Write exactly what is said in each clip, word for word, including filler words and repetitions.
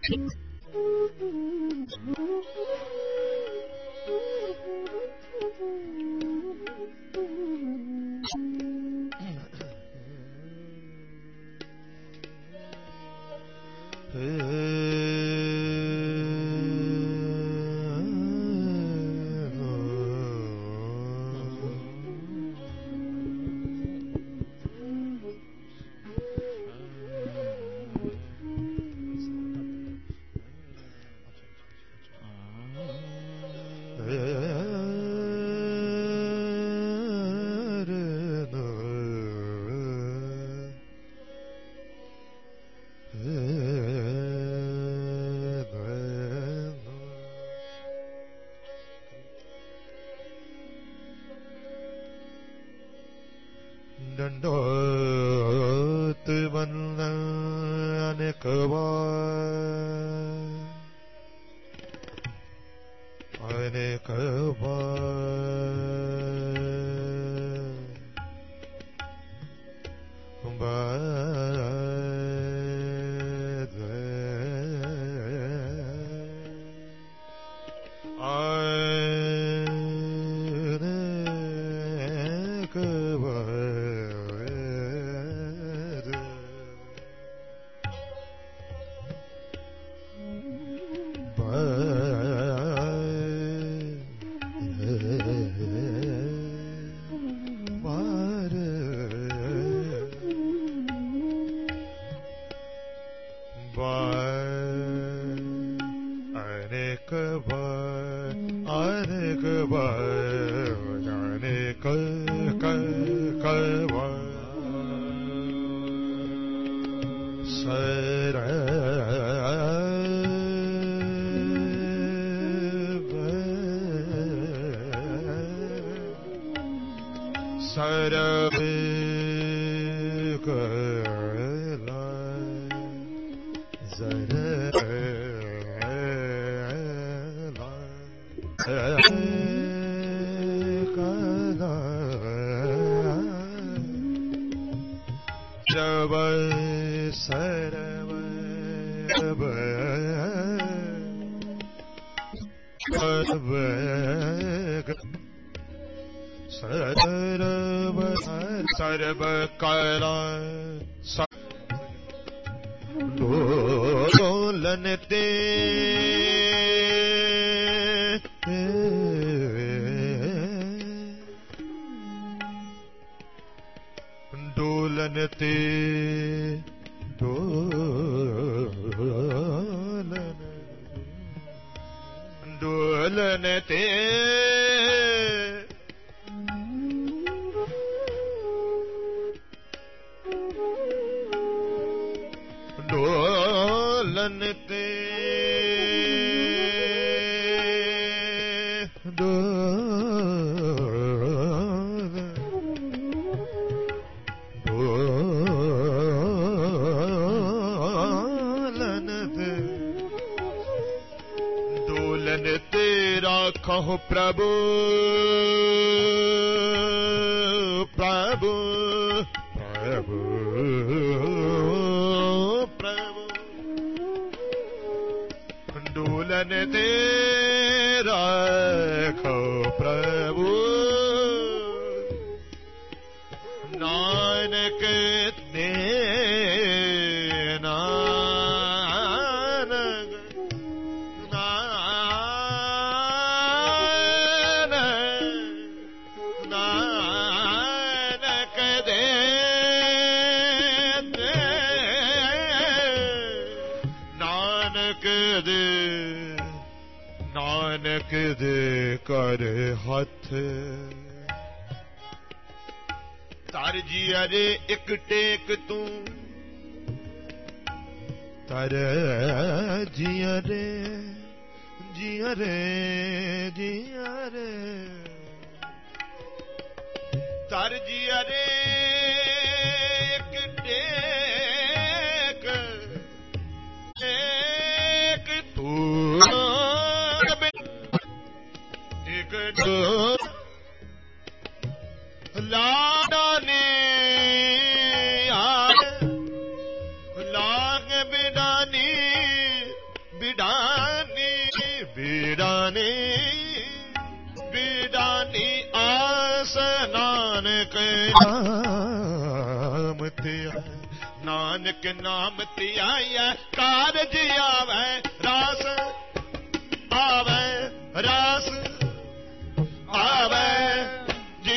दंडोत वंदन अनेक बार अनेक सर्व कला डोलन ते डोलन ते डोलन डोलन ते डोलन ते डोलन डोलन ते डोलन ते राखो प्रभु प्रभु प्रभु डोलन ते राखो प्रभु नानक ने नानक नानक नानक दे नानक दे नानक दे कर हथ तर जी अरे एक टेक तू तर जी अरे जी अरे जी अरे तर जी अरे एक टेक एक तू लाडानी लाग बिडानी नाम तिया नानक नाम तिया कारज आवे रास आवे रास आवे जी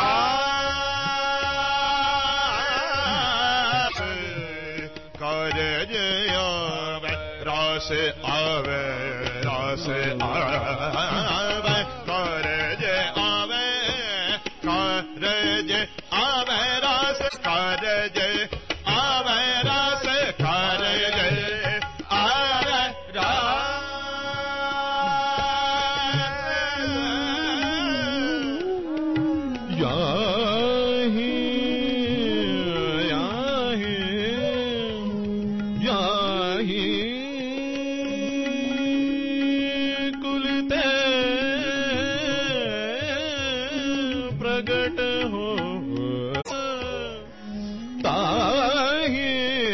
रास कारज आवे रास आवे रास आवे कारज आवे कारज आवे रास कारज आवे रास कारज आवे रास याहि याहि याहि कुलते प्रगट हो ताहि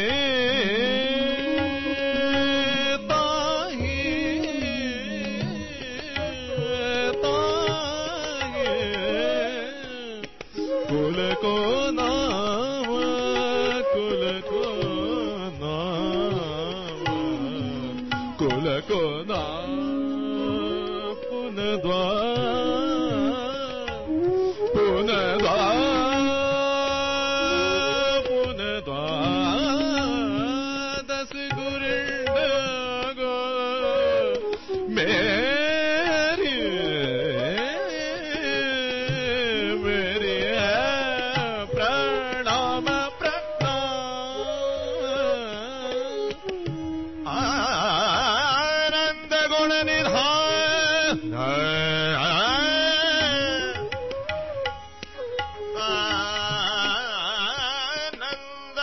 ताहि ताहि कुल को नाम कुल को नाम कुल को नाम पुनद्वार पुनद्वार पुनद्वार दस गुरुंड गो मेरी मेरी है प्रणाम प्रणाम आनंद गुण निधान आनंद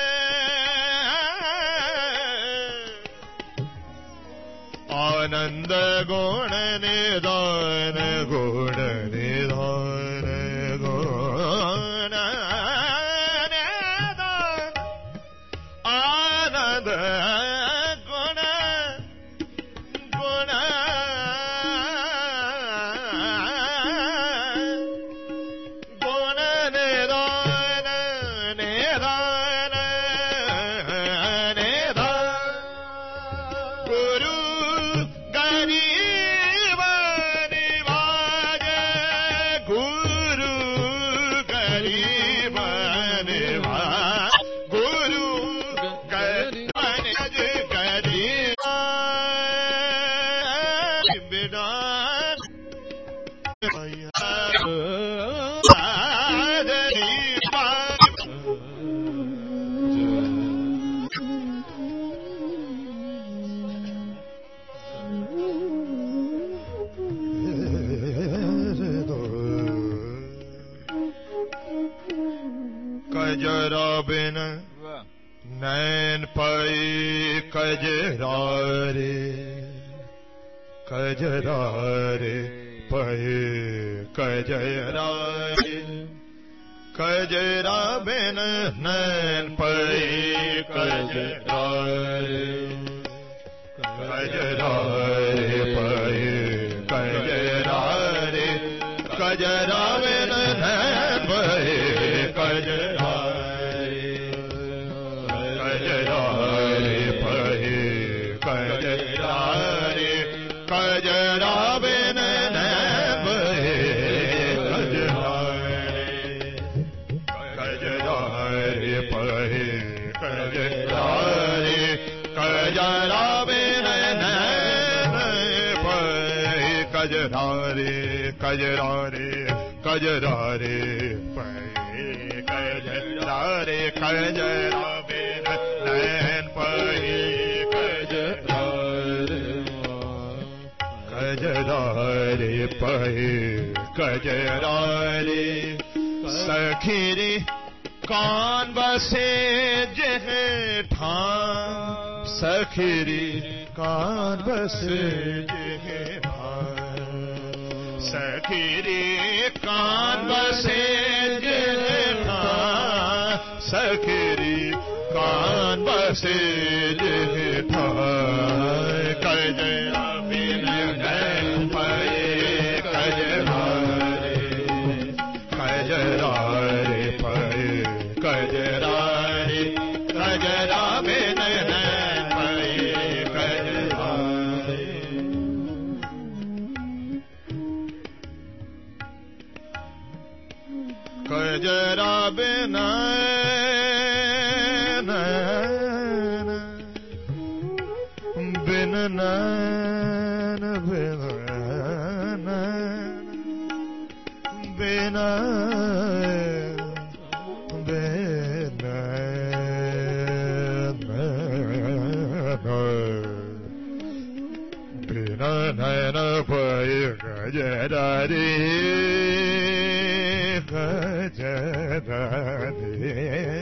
आनंद गुण निधान गुण निधान गुण निधान आनंद गुण गुण गुण निधान निधान निधान गुरु गरीब निवाज गुरु गरीब निवाज गुरु गरीब गरीब बिदान कजरा बिन नैन पाई कजरा रे कजरा रे पाई कजरा रे कजरा बिन नैन पाई कजरा रे कजरा रे पाई कजरा रे कजरा बिन नैन पाई कजरा कजरा रे पाई कजरा रे कजरा बिन नैन पाई कजरा कजरा रे पाई कजरा रे कजरा बिन नैन पाई कजरा रे कजरा रे कजरा रे पाई कजरा रे कजरा बिन नैन पाई कजरा रे कजरा रे पाई कजरा रे सखी रे कान बसे जह ठान सखी रे कान बसे जह ठान सखी रे कान बसे जह ठान सखी रे कान बसे जह ठान कजरा बिन नैन पाई कजरा रे कजरा नैन बिन नैन बिन बिन नैन भय गजरारे गजरारे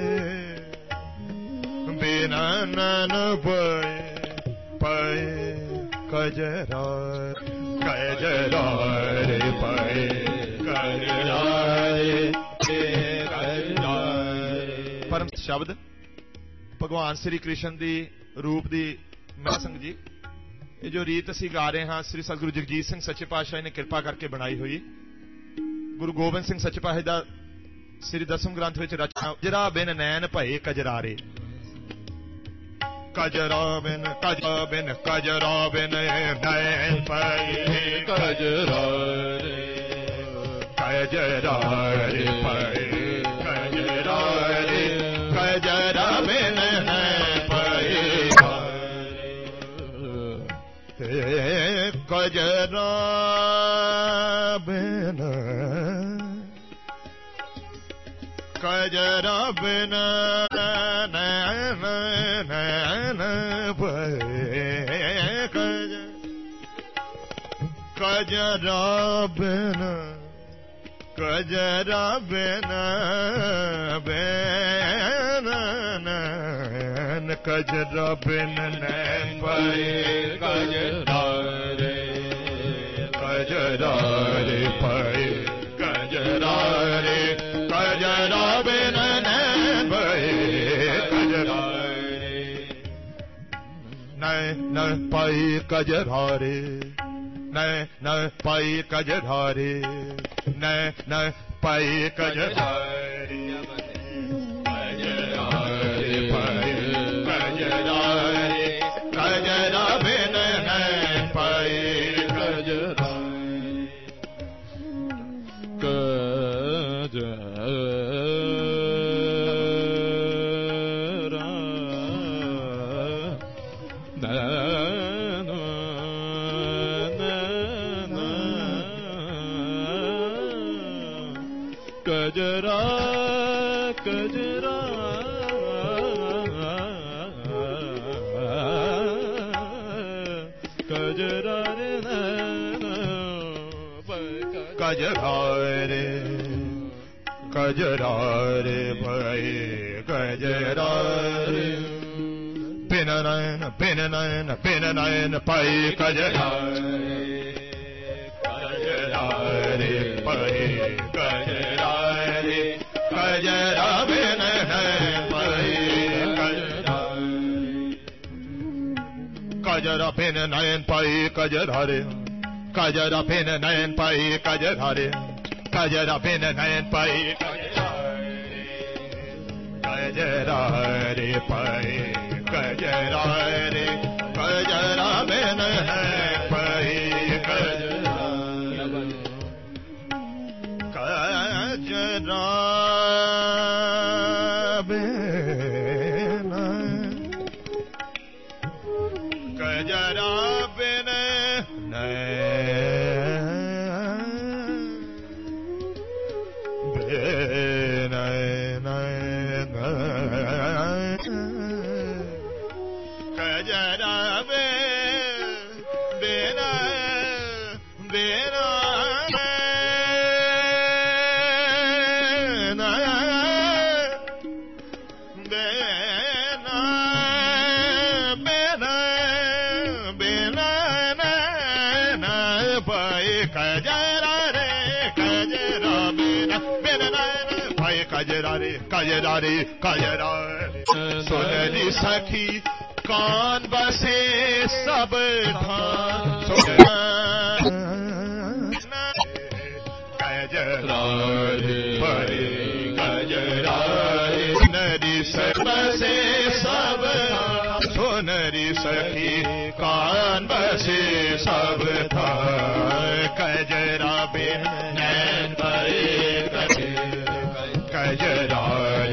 बिना नैन भय पय गजरा गजरारे पय गजरारे परम शब्द भगवान श्री कृष्ण दी रूप दी मैं संग जी ये जो रीत असी गा रहे हैं श्री सतगुरु जगजीत सिंह सच्चे पातशाह ने कृपा करके बनाई हुई गुरु गोबिंद सिंह सच्चे पातशाह दा श्री दसम ग्रंथ विच रचना जरा बिन नैन भये कजरारे कजरा बिन कजरा बिन कजरा बिन नैन भये कजरारे कजरारे भये कजरारे कजरा बिन कजरा बिन कजरा बिन नैन नैन भये कजरा बिन कजरा बिन बिन नैन कजरा बिन नैन भये कजरारे कजरारे भये कजरारे कजरा बिन नैन भये कजरारे नैन भये कजरारे नैन भये कजरारे नैन भये कजरारे कजरारे भये कजरारे कजरा बिन नैन भये कजरा कजरा कजरा रे कजरारे कजरारे भये कजरारे बिन नैन बिन नैन बिन नैन भये कजरारे कजरारे भये कजरारे कजरा बिन नैन भये कजरा बिन नैन भये कजरारे कजरा बिन नैन भये कजरारे कजरा बिन नैन भये कजरारे भये कजरारे कजरा बिन नैन भये कजरा कजरा बिन कजरा बिन कजरारे कजरारे कजरारे सुनरी सखी कान बसे सब धान कजरारे भये कजरारे सुनरी बसे सब सुनरी सखी कान बसे सब धान कजरा बिन नैन भये कजरा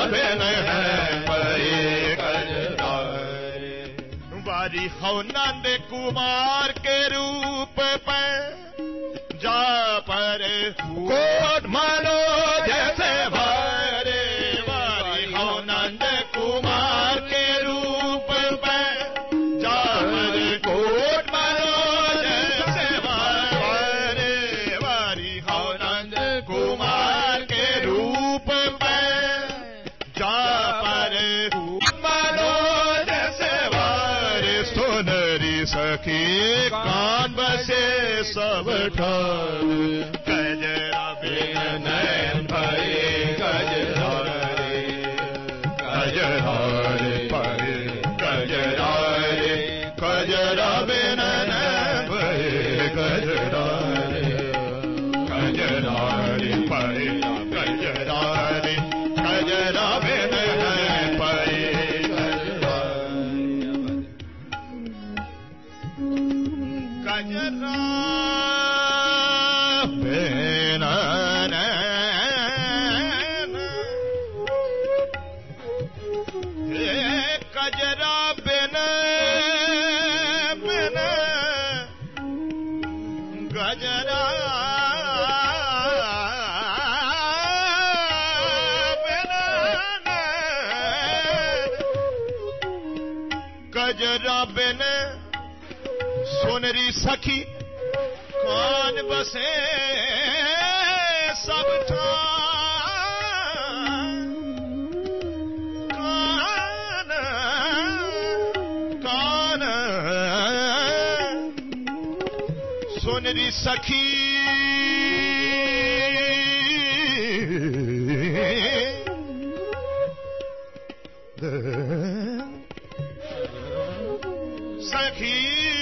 बिन पई कजरारे वारी हो नंद कुमार के रूप पर जा पर कोट मानो जैसे भरे वारी हो नंद कुमार के रूप पर जा पर कोट मानो जैसे भरे वारी हो नंद कुमार के रूप पर जा पर मानो जैसे भरे सोनरी सखी कान बसे सब ठार कजरा बिन नयन भये कजरारे कजरारे परे कजरारे कजरा बिन नयन भये कजरारे कजरारे परे कजरारे कजरा बिन नयन भये कजरा कजरा बिन बिन गजरा बिन गजरा बिन सोनरी सखी कान बसे सब कान कान सोनरी सखी सखी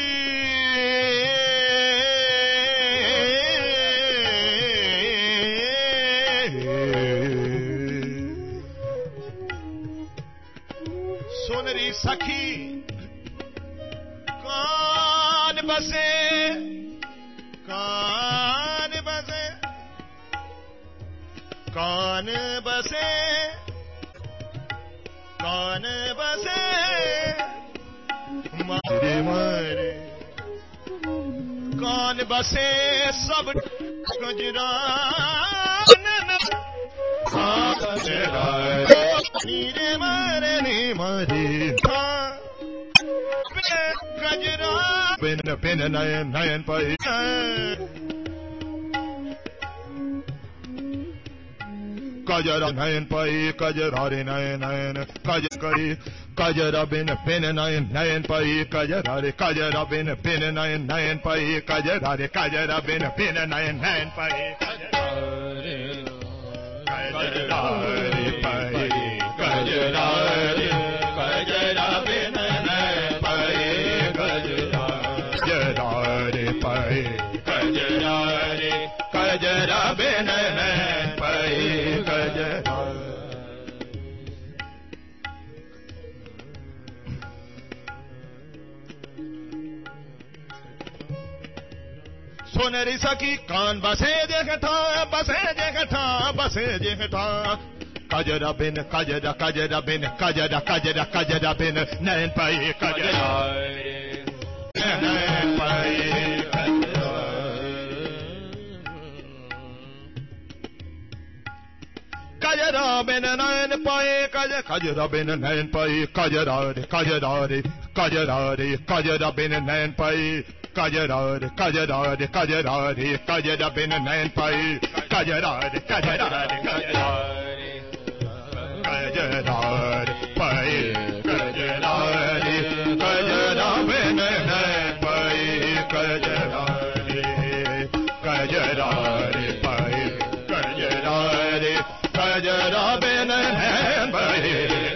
सोनरी सखी कान बसे कान बसे कान बसे कान बसे मारे मारे कान बसे सब गजरा नीरे मारे नी मारे कजरा बिन बिन नयन नयन पई कजरा नयन पई कजरा रे नयन नयन कज करी कजरा बिन बिन नयन नयन पई कजरा रे कजरा बिन बिन नयन नयन पई कजरा रे कजरा बिन बिन नयन नयन पई कजरा रे कजरा रे पई कजरा रे कजरा बिन नयन पई कजरा कजरा रे पई कजरा रे कजरा बिन नयन पई कजरा सोनरी सखी कान बसे देखा बसे देखा बसे देखा कजरा बिन कजरा कजरा बिन कजरा कजरा कजरा बिन नयन पाई कजरा नयन पाई कजरा बिन नयन पाई कज कजरा बिन नयन पाई कजरा रे कजरा रे कजरा रे कजरा बिन नयन पाई कजरा रे कजरा रे कजरा रे कजरा बिन नयन पाई कजरा रे कजरा रे कजरा रे कजरा रे पाई कजरा रे कजरा बिन नयन पाई कजरा रे कजरा रे पाई कजरा रे कजरा बिन नयन पाई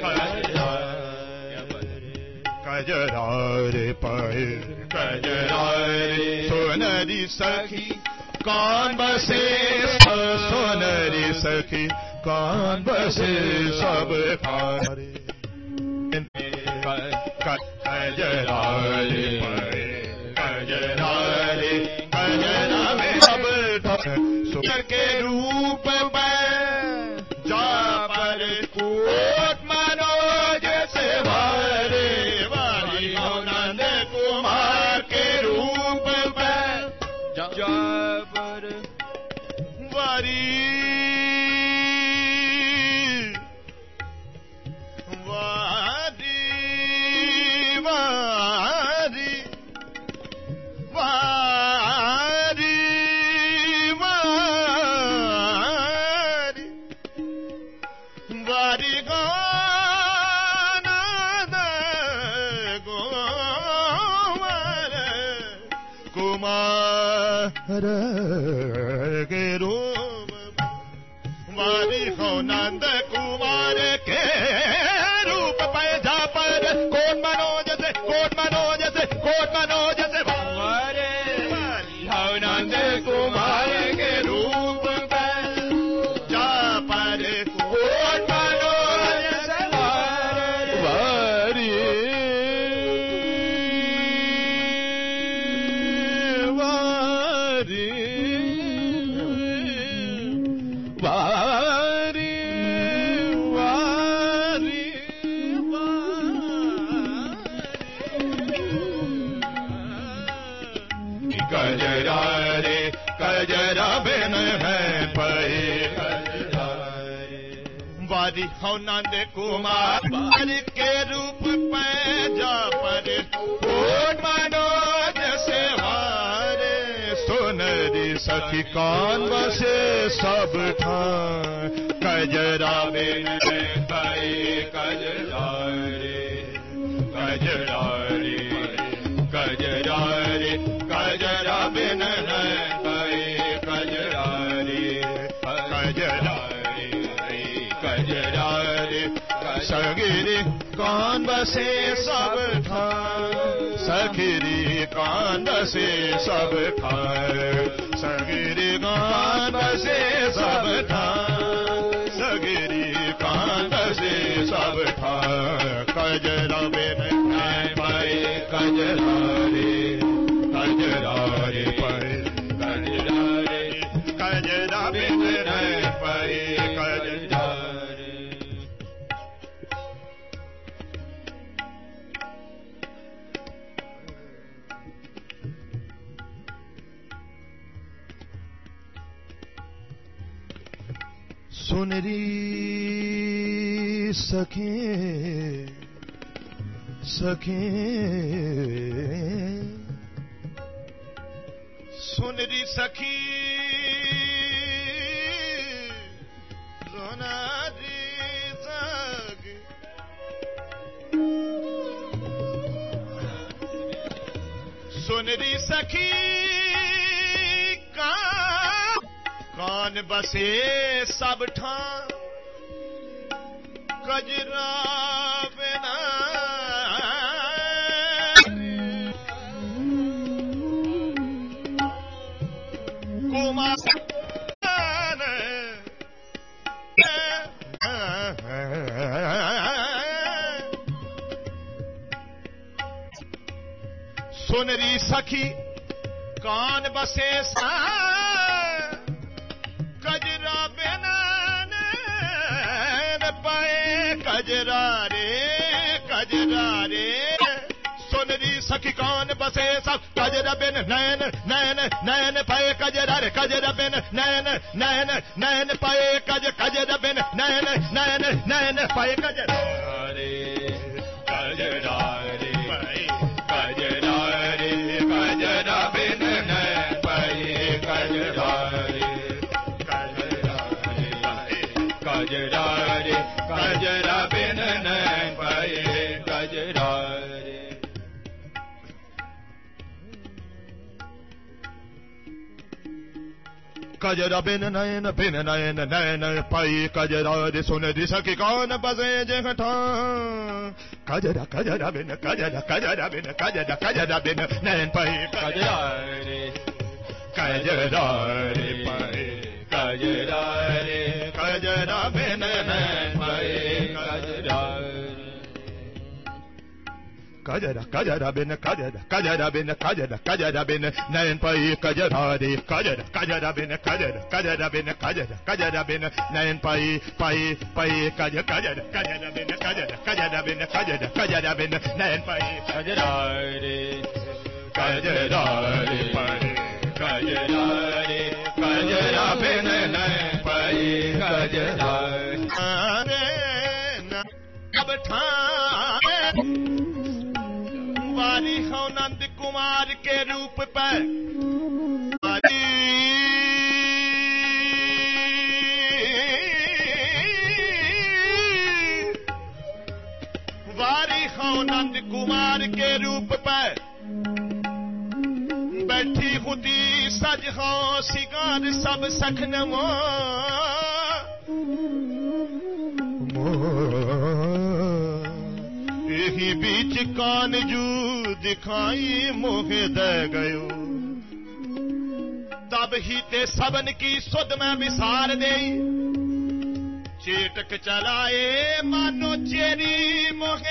कजरा रे पाई कजरा रे सोनरी सखी कान बसे सोनरी सखी कान बसे सब खारे कजरा रे पाई कजरा रे कजरा में सब सुंदर के रूप में जा पर को वारी गानंद कुमार कुमार के रूप वारी हो नंद कुमार के रूप पैदा पर कोट मनोज से कोट मनोज से कोट मनोज से वारे वारी हो नंद कुमार के रूप पैदा पर कोट मनोज से वारी वारी वारी वारी वारी कजरा रे कजरा बिन है पए वारी हो नंद कुमार वारी के रूप पैजा पर कोट मनोज से वारे सुनरी सखी कान बसे सब ठान कजरा बिन पाए कजरा रे कजरा रे कजरा रे कजरा बिन पाए कजरा रे कजरा रे कजरा रे सगिरी कान बसे सब ठान सखिरी कान बसे सब ठान सगिरी कान बसे सब ठान सगिरी कान बसे सब ठान कजरा बिन पाए कजरा रे कजरा रे पाए कजरा रे कजरा बिन पाए कजरा सुनरी सखे सखे सुनरी सखी सुनरी सखी सुनरी सखी का कान बसे सब ठान कजरा बिना कुमार सुनरी सखी कान बसे सा कजरा बिना पाए कजरा रे कजरा रे सुनरी सखी कान बसे सब कजरा बिन नैन नैन नैन पाए कजरा रे कजरा बिन नैन नैन नैन पाए कज कजरा बिन नैन नैन नैन पाए कजरा रे कजरा रे कजरा रे कजरा बिन नैन पाए कजरा रे कजरा रे कजरा बिन नैन पाए कजरा रे कजरा बिन नैन बिन नैन नैन पाई कजरा रे सुनरी सखी कान बसे जठा कजरा कजरा बिन कजरा कजरा बिन कजरा कजरा बिन नैन पाई कजरा रे कजरा रे पाए कजरा रे कजरा बिन नैन पाए कजरा कजरा कजरा बिन कजरा कजरा बिन कजरा कजरा बिन नैन पाई कजरा रे कजरा कजरा बिन कजरा कजरा बिन कजरा कजरा बिन नैन पाई पाई पाई कज कजरा कजरा बिन कजरा कजरा बिन कजरा कजरा बिन नैन पाई कजरा रे कजरा रे पाई कजरा रे कजरा बिन नैन पाई कजरा रे अब ठाए वारी हो नंद कुमार के रूप पर हो नंद कुमार के रूप पर बैठी खुदी सज हो सिगार सब सखन मो यही बीच कान जू दिखाई मोहे दे गयो तब ही ते सबन की सुध में विसार दे चेटक चलाए मानो चेरी मोहे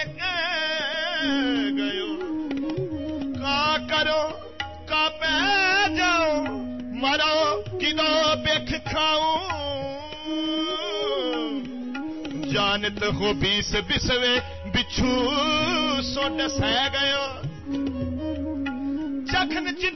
गयो का करो का पै जाओ मरो किदो बेख खाऊं जानत हो बीस बिसवे बिच्छू सो डसै गयो जखन